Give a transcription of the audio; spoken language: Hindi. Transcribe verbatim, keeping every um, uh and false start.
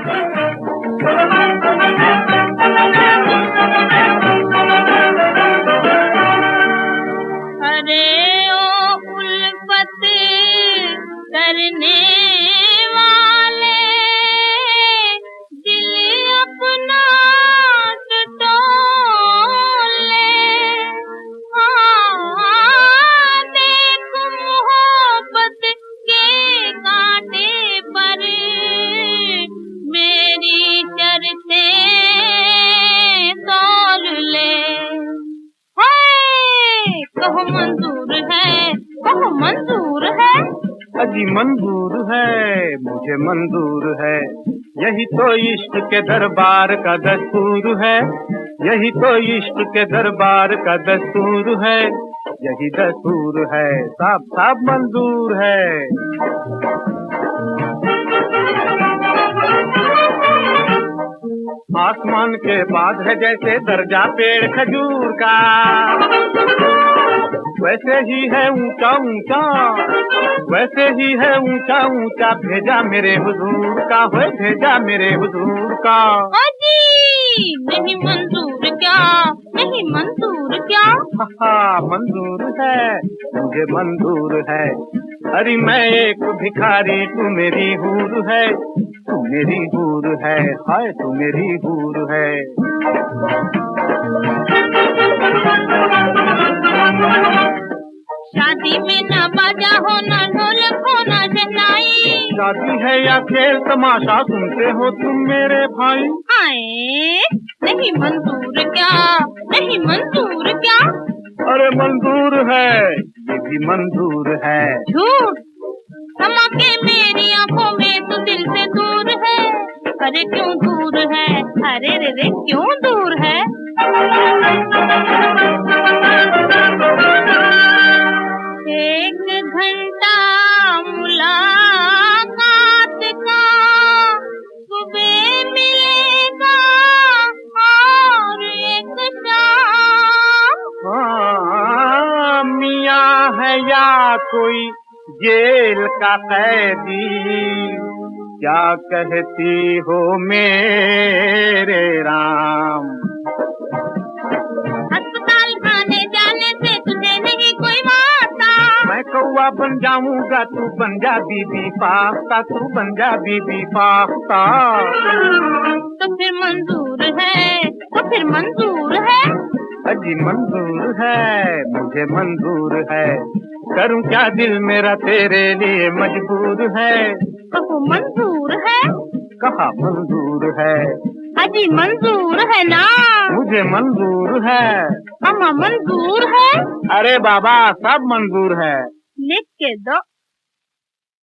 अरे ओ उल्फत करने वाले, दिल अपना टटोले। हाँ, देख मोहब्बत के कांटे पर मेरी शर्तें तौल ले। कहो मंजूर है, कहो मंजूर है। अजी मंजूर है, मुझे मंजूर है। यही तो इश्क के दरबार का दस्तूर है, यही तो इश्क के दरबार का दस्तूर है, यही दस्तूर है। साफ साफ मंजूर है। आसमान के बाद है जैसे दर्जा पेड़ खजूर का, वैसे ही है ऊंचा ऊंचा, वैसे ही है ऊंचा ऊंचा भेजा मेरे हुजूर का, हो भेजा मेरे हुजूर का। अजी नहीं मंजूर क्या, नहीं मंजूर क्या? हाँ मंजूर है, मुझे मंजूर है। अरे मैं एक भिखारी, तू मेरी हूर है, तू मेरी हूर है, हाय तू मेरी हूर है। शादी में न बाजा हो, न ढोलक हो, न शहनाई। शादी है या खेल तमाशा सुनते हो तुम मेरे भाई? आए नहीं मंजूर क्या, नहीं मंजूर क्या? अरे मंजूर है, ये भी मंजूर है। झूठ समा के मेरी आंखों में तो दिल से दूर है। अरे क्यों दूर है, अरे रे रे क्यों दूर है? एक घंटा मुलाकात का सुबह मिलेगा और एक शाम। हाँ, मियाँ है या कोई जेल का कैदी, क्या कहती हो मेरे राम? अस्पताल खाने जाने से तुझे नहीं कोई वास्ता। मैं कौवा बन जाऊंगा, तू बन जा बीबी पास्ता, तू बन जा बीबी पास्ता। तो फिर मंजूर है, तो फिर मंजूर है। अजी मंजूर है, मुझे मंजूर है। करूं क्या दिल मेरा तेरे लिए मजबूर है। कहो मंजूर है, कहा मंजूर है। अजी मंजूर है ना? मुझे मंजूर है। अम्मा मंजूर है। अरे बाबा सब मंजूर है। लिख के दो।